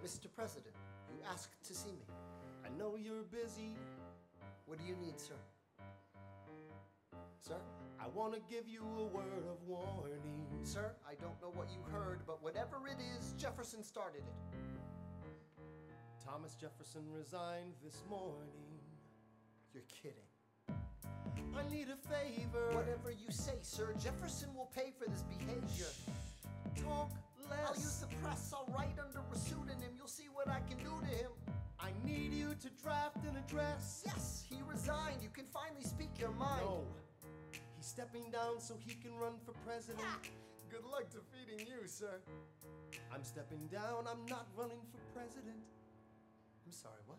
Mr. President, you asked to see me. I know you're busy. What do you need, sir? Sir? I want to give you a word of warning. Sir, I don't know what you heard, but whatever it is, Jefferson started it. Thomas Jefferson resigned this morning. You're kidding. I need a favor. Whatever you say, sir, Jefferson will pay for this behavior. Talk less. I'll use the press, I'll write under a pseudonym. You'll see what I can do to him. I need you to draft an address. Yes, he resigned. You can finally speak your mind. No. He's stepping down so he can run for president. Good luck defeating you, sir. I'm stepping down. I'm not running for president. I'm sorry, what?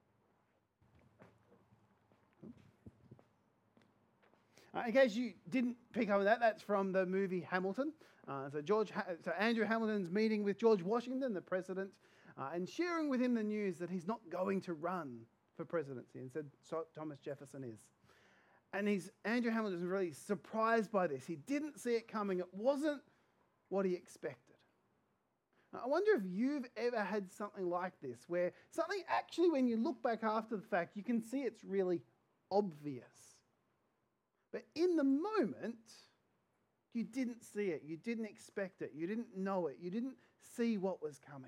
In case you didn't pick up on that, that's from the movie Hamilton. So Andrew Hamilton's meeting with George Washington, the president, and sharing with him the news that he's not going to run for presidency. Instead, Thomas Jefferson is. And Andrew Hamilton's really surprised by this. He didn't see it coming. It wasn't what he expected. I wonder if you've ever had something like this, where something actually, when you look back after the fact, you can see it's really obvious. But in the moment, you didn't see it. You didn't expect it. You didn't know it. You didn't see what was coming.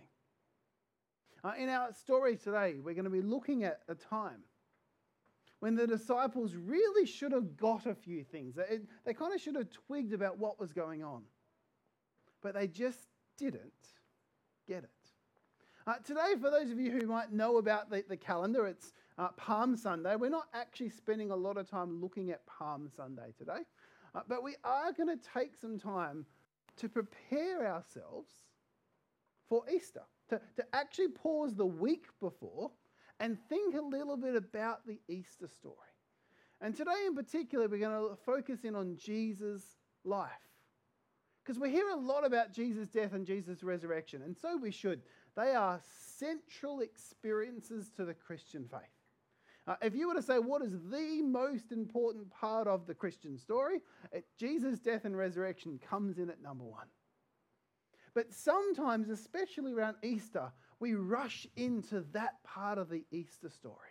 In our story today, we're going to be looking at a time when the disciples really should have got a few things. They kind of should have twigged about what was going on. But they just didn't get it. Today, for those of you who might know about the calendar, it's Palm Sunday. We're not actually spending a lot of time looking at Palm Sunday today, but we are going to take some time to prepare ourselves for Easter, to actually pause the week before and think a little bit about the Easter story. And today in particular, we're going to focus in on Jesus' life, because we hear a lot about Jesus' death and Jesus' resurrection, and so we should. They are central experiences to the Christian faith. If you were to say what is the most important part of the Christian story, Jesus' death and resurrection comes in at number one. But sometimes, especially around Easter, we rush into that part of the Easter story.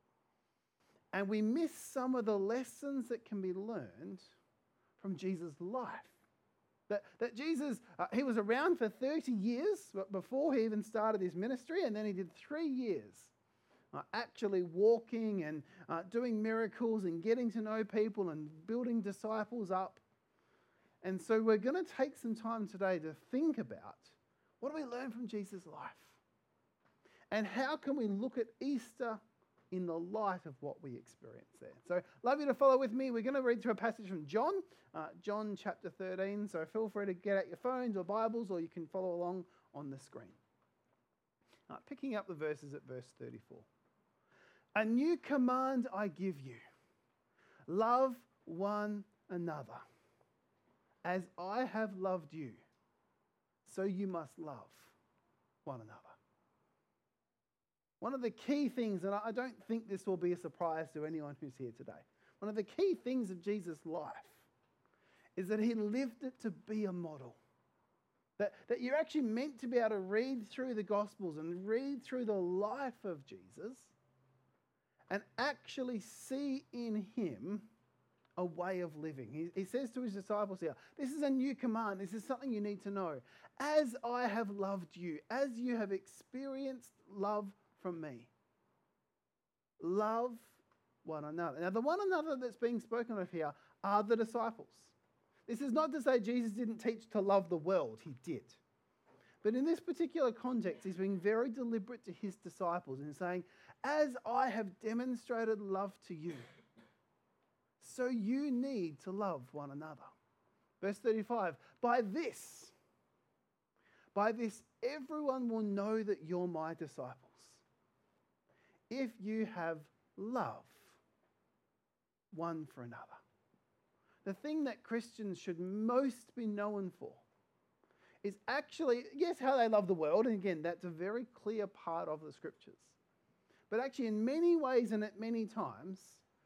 And we miss some of the lessons that can be learned from Jesus' life. That Jesus, he was around for 30 years before he even started his ministry, and then he did 3 years actually walking and doing miracles and getting to know people and building disciples up. And so we're going to take some time today to think about, what do we learn from Jesus' life? And how can we look at Easter in the light of what we experience there? So love you to follow with me. We're going to read through a passage from John, John chapter 13. So feel free to get out your phones or Bibles, or you can follow along on the screen. Picking up the verses at verse 34. A new command I give you. Love one another. As I have loved you, so you must love one another. One of the key things, and I don't think this will be a surprise to anyone who's here today, one of the key things of Jesus' life is that he lived it to be a model. That you're actually meant to be able to read through the Gospels and read through the life of Jesus and actually see in him a way of living. He says to his disciples here, this is a new command. This is something you need to know. As I have loved you, as you have experienced love from me, love one another. Now, the one another that's being spoken of here are the disciples. This is not to say Jesus didn't teach to love the world. He did. But in this particular context, he's being very deliberate to his disciples and saying, as I have demonstrated love to you, so you need to love one another. Verse 35, by this everyone will know that you're my disciples, if you have love one for another. The thing that Christians should most be known for is actually, yes, how they love the world, and again, that's a very clear part of the scriptures. But actually, in many ways and at many times,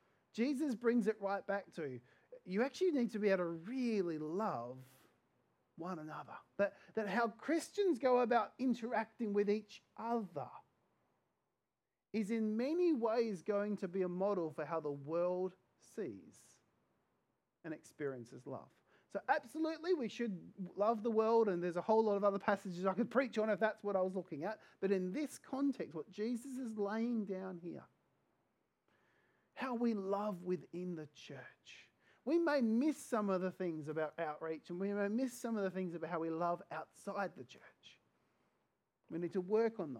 Jesus brings it right back to, you actually need to be able to really love one another. That how Christians go about interacting with each other is in many ways going to be a model for how the world sees and experiences love. So absolutely, we should love the world, and there's a whole lot of other passages I could preach on if that's what I was looking at. But in this context, what Jesus is laying down here, how we love within the church. We may miss some of the things about outreach, and we may miss some of the things about how we love outside the church. We need to work on those.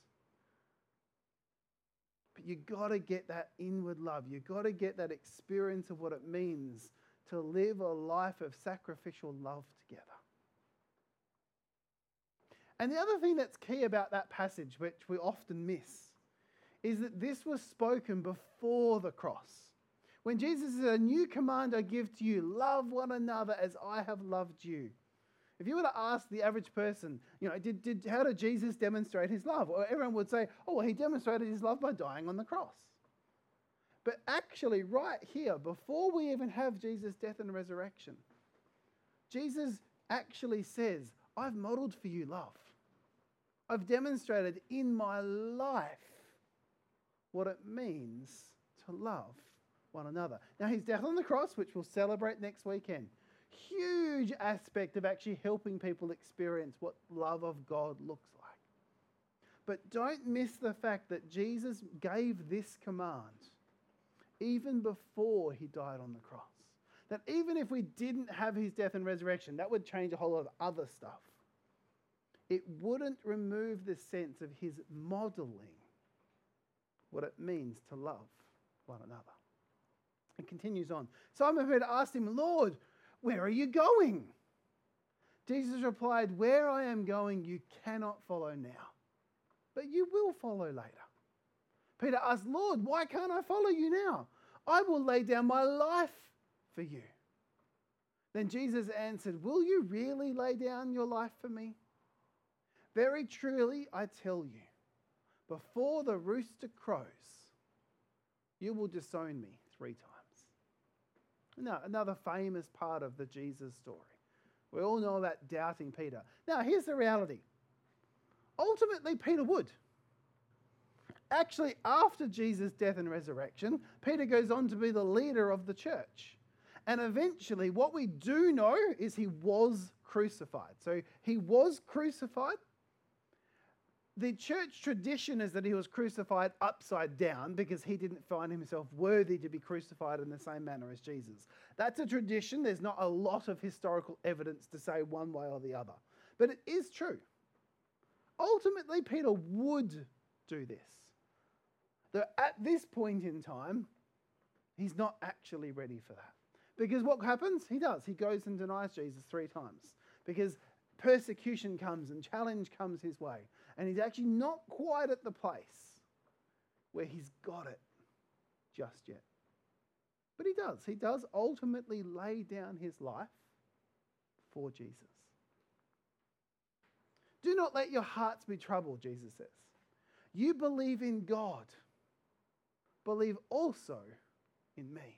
But you've got to get that inward love. You've got to get that experience of what it means to live a life of sacrificial love together. And the other thing that's key about that passage, which we often miss, is that this was spoken before the cross. When Jesus said, "A new command I give to you, love one another as I have loved you." If you were to ask the average person, how did Jesus demonstrate his love? Well, everyone would say, oh, well, he demonstrated his love by dying on the cross. But actually, right here, before we even have Jesus' death and resurrection, Jesus actually says, I've modeled for you love. I've demonstrated in my life what it means to love one another. Now, his death on the cross, which we'll celebrate next weekend, huge aspect of actually helping people experience what love of God looks like. But don't miss the fact that Jesus gave this command even before he died on the cross. That even if we didn't have his death and resurrection, that would change a whole lot of other stuff. It wouldn't remove the sense of his modeling what it means to love one another. It continues on. Simon Peter asked him, Lord, where are you going? Jesus replied, where I am going, you cannot follow now, but you will follow later. Peter asked, Lord, why can't I follow you now? I will lay down my life for you. Then Jesus answered, will you really lay down your life for me? Very truly, I tell you, before the rooster crows, you will disown me 3 times. Now, another famous part of the Jesus story. We all know about doubting Peter. Now, here's the reality. Ultimately, Peter would. Actually, after Jesus' death and resurrection, Peter goes on to be the leader of the church. And eventually, what we do know is he was crucified. So he was crucified. The church tradition is that he was crucified upside down because he didn't find himself worthy to be crucified in the same manner as Jesus. That's a tradition. There's not a lot of historical evidence to say one way or the other. But it is true. Ultimately, Peter would do this. Though at this point in time, he's not actually ready for that. Because what happens? He does. He goes and denies Jesus 3 times. Because persecution comes and challenge comes his way. And he's actually not quite at the place where he's got it just yet. But he does. He does ultimately lay down his life for Jesus. Do not let your hearts be troubled, Jesus says. You believe in God. Believe also in me.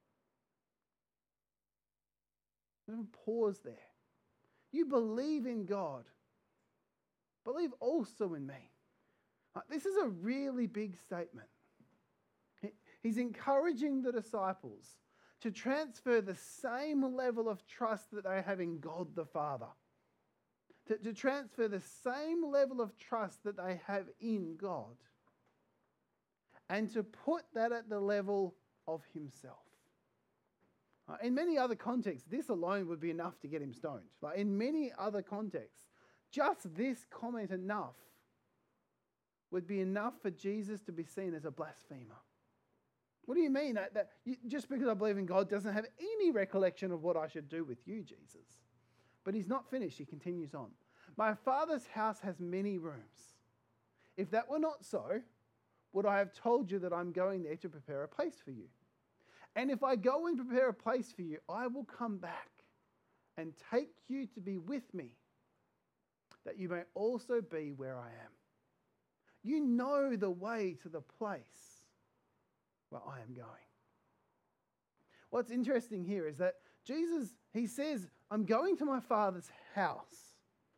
Pause there. You believe in God. Believe also in me. This is a really big statement. He's encouraging the disciples to transfer the same level of trust that they have in God the Father. To transfer the same level of trust that they have in God. And to put that at the level of himself. In many other contexts, this alone would be enough to get him stoned. Like in many other contexts, just this comment enough would be enough for Jesus to be seen as a blasphemer. What do you mean? Just because I believe in God doesn't have any recollection of what I should do with you, Jesus. But he's not finished. He continues on. My Father's house has many rooms. If that were not so, would I have told you that I'm going there to prepare a place for you? And if I go and prepare a place for you, I will come back and take you to be with me, that you may also be where I am. You know the way to the place where I am going. What's interesting here is that Jesus, he says, I'm going to my Father's house.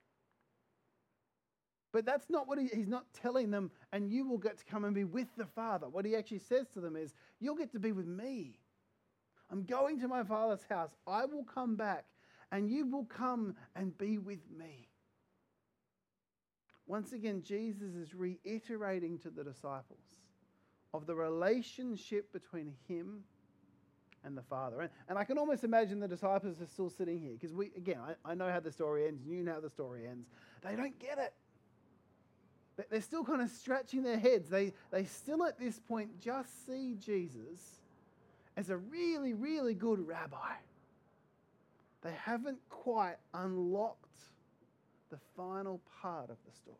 But that's not what he's not telling them, and you will get to come and be with the Father. What he actually says to them is, you'll get to be with me. I'm going to my Father's house. I will come back, and you will come and be with me. Once again, Jesus is reiterating to the disciples of the relationship between him and the Father. And I can almost imagine the disciples are still sitting here, because I know how the story ends, and you know how the story ends. They don't get it. They're still kind of scratching their heads. They still at this point just see Jesus as a really, really good rabbi. They haven't quite unlocked the final part of the story.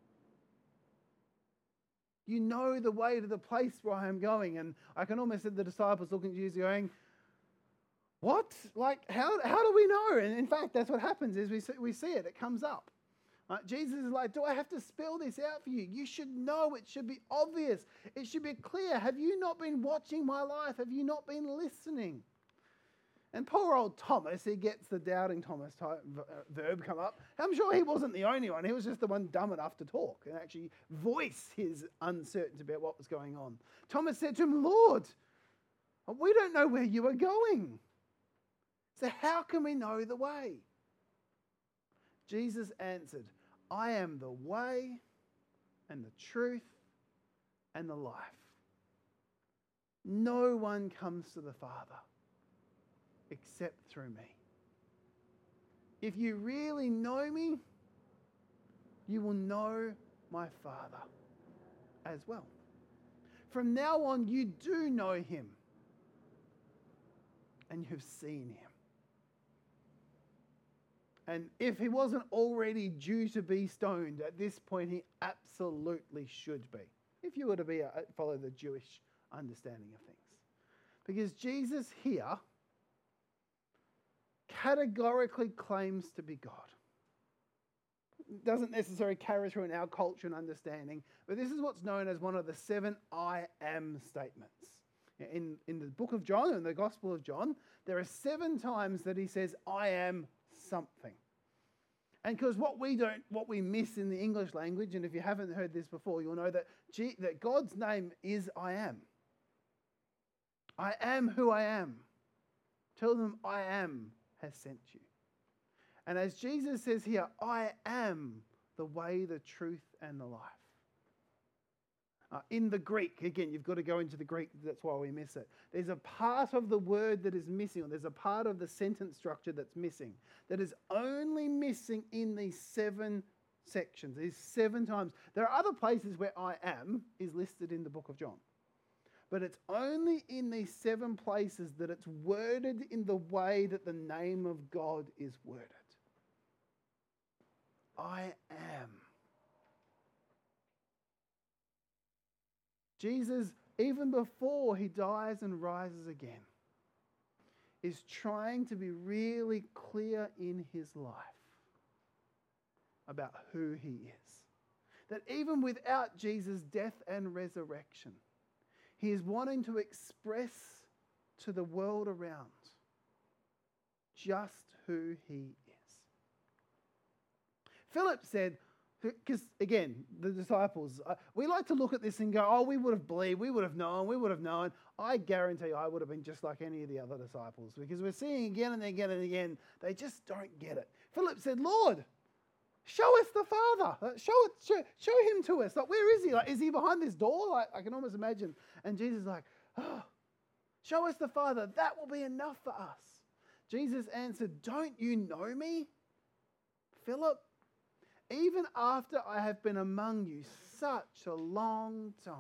You know the way to the place where I am going. And I can almost see the disciples looking at Jesus going, what? Like, how do we know? And in fact, that's what happens is we see it. It comes up. Jesus is like, do I have to spell this out for you? You should know. It should be obvious. It should be clear. Have you not been watching my life? Have you not been listening? And poor old Thomas, he gets the doubting Thomas type verb come up. I'm sure he wasn't the only one. He was just the one dumb enough to talk and actually voice his uncertainty about what was going on. Thomas said to him, Lord, we don't know where you are going. So how can we know the way? Jesus answered, I am the way and the truth and the life. No one comes to the Father except through me. If you really know me, you will know my Father as well. From now on, you do know him and you've seen him. And if he wasn't already due to be stoned, at this point he absolutely should be, if you were to follow the Jewish understanding of things. Because Jesus here categorically claims to be God. Doesn't necessarily carry through in our culture and understanding, but this is what's known as one of the 7 I am statements. In the book of John, in the Gospel of John, there are 7 times that he says, I am something. And because what we miss in the English language, and if you haven't heard this before, you'll know that God's name is I am. I am who I am. Tell them I am has sent you. And as Jesus says here, I am the way, the truth, and the life. In the Greek, again, you've got to go into the Greek, that's why we miss it. There's a part of the word that is missing, or there's a part of the sentence structure that's missing, that is only missing in these 7 sections, these 7 times. There are other places where I am is listed in the book of John. But it's only in these 7 places that it's worded in the way that the name of God is worded. I am. Jesus, even before he dies and rises again, is trying to be really clear in his life about who he is. That even without Jesus' death and resurrection, he is wanting to express to the world around just who he is. Philip said, because again, the disciples, we like to look at this and go, oh, we would have believed, we would have known. I guarantee I would have been just like any of the other disciples, because we're seeing again and again and again, they just don't get it. Philip said, Lord, show us the Father. Show him to us. Like, where is he? Like, is he behind this door? Like, I can almost imagine. And Jesus is like, oh, show us the Father. That will be enough for us. Jesus answered, don't you know me, Philip? Even after I have been among you such a long time,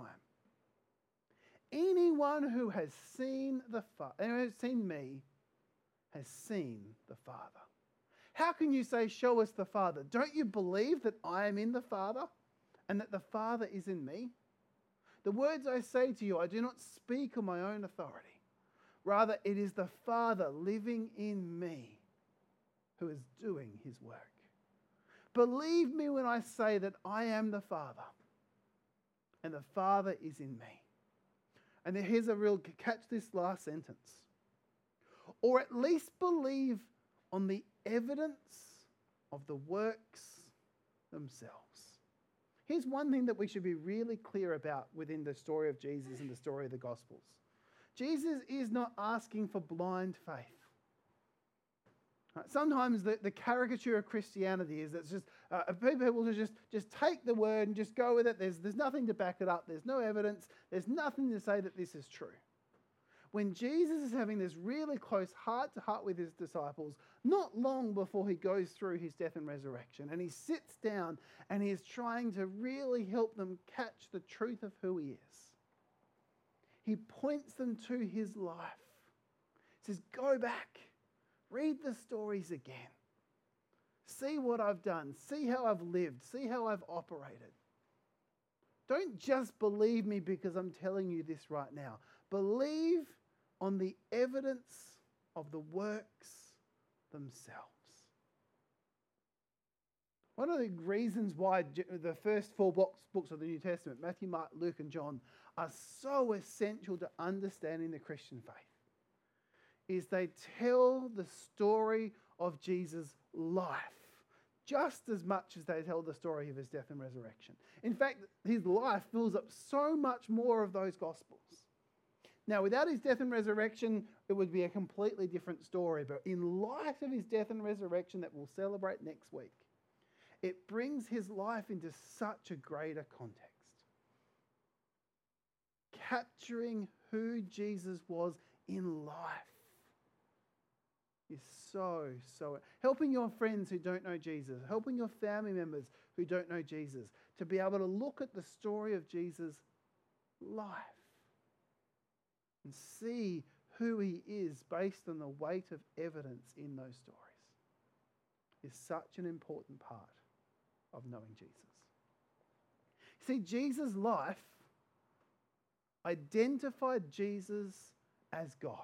anyone who has seen me has seen the Father. How can you say, show us the Father? Don't you believe that I am in the Father and that the Father is in me? The words I say to you, I do not speak on my own authority. Rather, it is the Father living in me who is doing his work. Believe me when I say that I am the Father and the Father is in me. And here's a real, catch this last sentence. or at least believe on the evidence of the works themselves. Here's one thing that we should be really clear about within the story of Jesus and the story of the Gospels. Jesus is not asking for blind faith. Sometimes the caricature of Christianity is that it's just people will just take the word and just go with it. There's nothing to back it up. There's no evidence. There's nothing to say that this is true. When Jesus is having this really close heart-to-heart with his disciples, not long before he goes through his death and resurrection, and he sits down and he is trying to really help them catch the truth of who he is, he points them to his life. He says, go back. Read the stories again. See what I've done. See how I've lived. See how I've operated. Don't just believe me because I'm telling you this right now. Believe on the evidence of the works themselves. One of the reasons why the first four books of the New Testament, Matthew, Mark, Luke, and John, are so essential to understanding the Christian faith is they tell the story of Jesus' life just as much as they tell the story of his death and resurrection. In fact, his life fills up so much more of those Gospels. Now, without his death and resurrection, it would be a completely different story. But in light of his death and resurrection that we'll celebrate next week, it brings his life into such a greater context. Capturing who Jesus was in life is so helping your friends who don't know Jesus, helping your family members who don't know Jesus, to be able to look at the story of Jesus' life and see who he is based on the weight of evidence in those stories is such an important part of knowing Jesus. See, Jesus' life identified Jesus as God.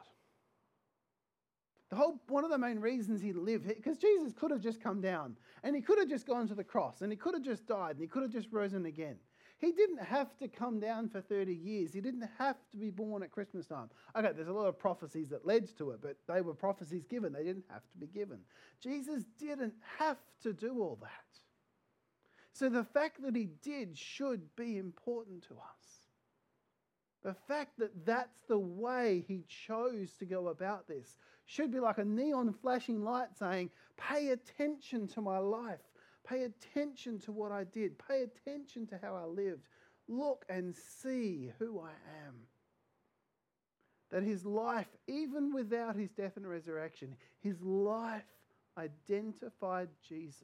One of the main reasons he lived, because Jesus could have just come down and he could have just gone to the cross and he could have just died and he could have just risen again. He didn't have to come down for 30 years. He didn't have to be born at Christmas time. Okay, there's a lot of prophecies that led to it, but they were prophecies given. They didn't have to be given. Jesus didn't have to do all that. So the fact that he did should be important to us. The fact that that's the way he chose to go about this should be like a neon flashing light saying, pay attention to my life. Pay attention to what I did. Pay attention to how I lived. Look and see who I am. That his life, even without his death and resurrection, his life identified Jesus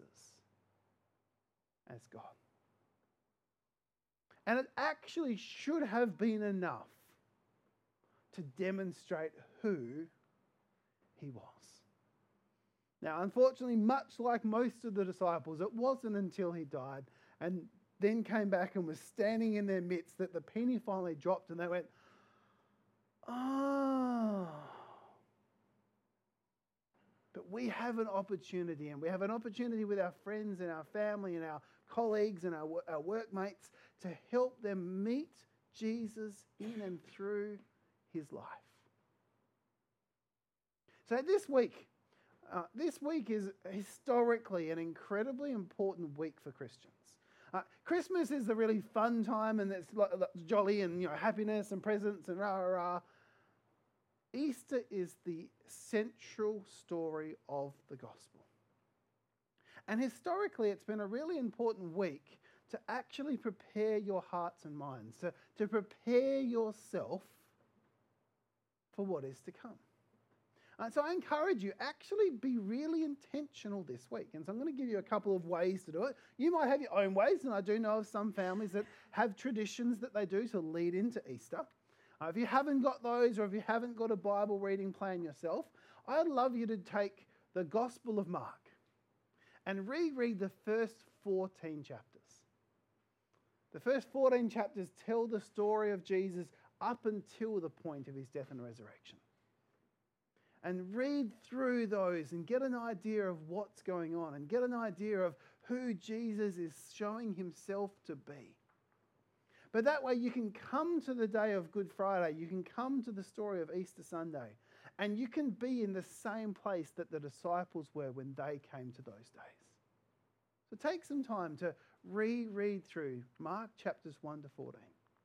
as God. And it actually should have been enough to demonstrate who he was. Now, unfortunately, much like most of the disciples, it wasn't until he died and then came back and was standing in their midst that the penny finally dropped and they went, oh. But we have an opportunity, and we have an opportunity with our friends and our family and our colleagues and our workmates to help them meet Jesus in and through his life. So this week is historically an incredibly important week for Christians. Christmas is a really fun time and it's jolly and happiness and presents and rah, rah, rah. Easter is the central story of the gospel. And historically, it's been a really important week to actually prepare your hearts and minds, to prepare yourself for what is to come. So I encourage you, actually be really intentional this week. And so I'm going to give you a couple of ways to do it. You might have your own ways, and I do know of some families that have traditions that they do to lead into Easter. If you haven't got those, or if you haven't got a Bible reading plan yourself, I'd love you to take the Gospel of Mark and reread the first 14 chapters. The first 14 chapters tell the story of Jesus up until the point of his death and resurrection. And read through those and get an idea of what's going on and get an idea of who Jesus is showing himself to be. But that way you can come to the day of Good Friday, you can come to the story of Easter Sunday And you can be in the same place that the disciples were when they came to those days. So take some time to reread through Mark chapters 1 to 14.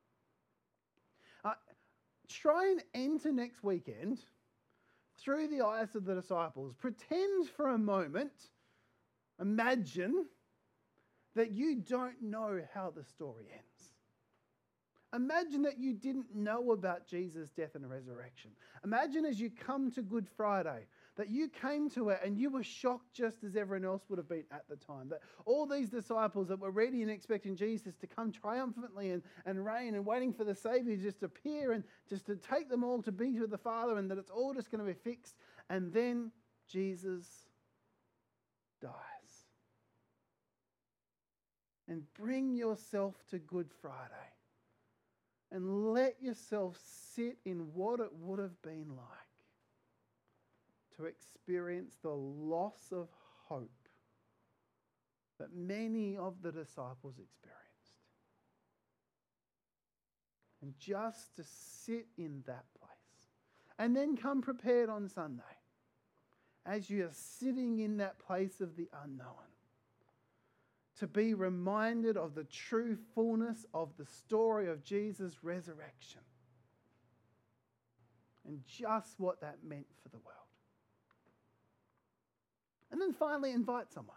Try and enter next weekend through the eyes of the disciples. Pretend for a moment, imagine that you don't know how the story ends. Imagine that you didn't know about Jesus' death and resurrection. Imagine as you come to Good Friday that you came to it and you were shocked just as everyone else would have been at the time. That all these disciples that were ready and expecting Jesus to come triumphantly and reign and waiting for the Savior to just appear and just to take them all to be with the Father, and that it's all just going to be fixed. And then Jesus dies. And bring yourself to Good Friday. And let yourself sit in what it would have been like to experience the loss of hope that many of the disciples experienced. And just to sit in that place. And then come prepared on Sunday as you are sitting in that place of the unknown, to be reminded of the true fullness of the story of Jesus' resurrection and just what that meant for the world. And then finally, invite someone.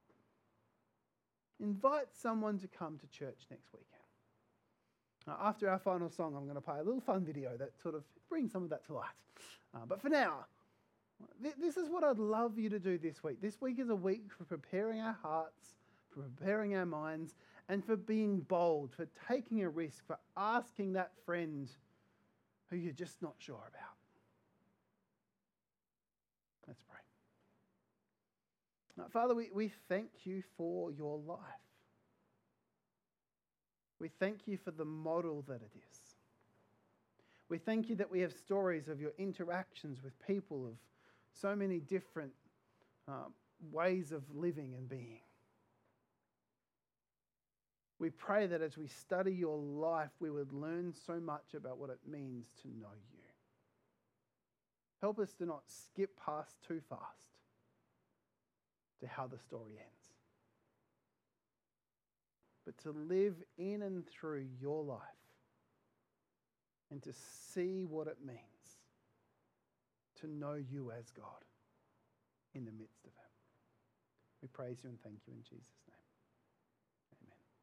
Invite someone to come to church next weekend. After our final song, I'm going to play a little fun video that sort of brings some of that to light. But for now, this is what I'd love you to do this week. This week is a week for preparing our hearts, for preparing our minds, and for being bold, for taking a risk, for asking that friend who you're just not sure about. Let's pray. Father, we thank you for your life. We thank you for the model that it is. We thank you that we have stories of your interactions with people of so many different ways of living and being. We pray that as we study your life, we would learn so much about what it means to know you. Help us to not skip past too fast to how the story ends, but to live in and through your life and to see what it means to know you as God in the midst of it. We praise you and thank you in Jesus' name.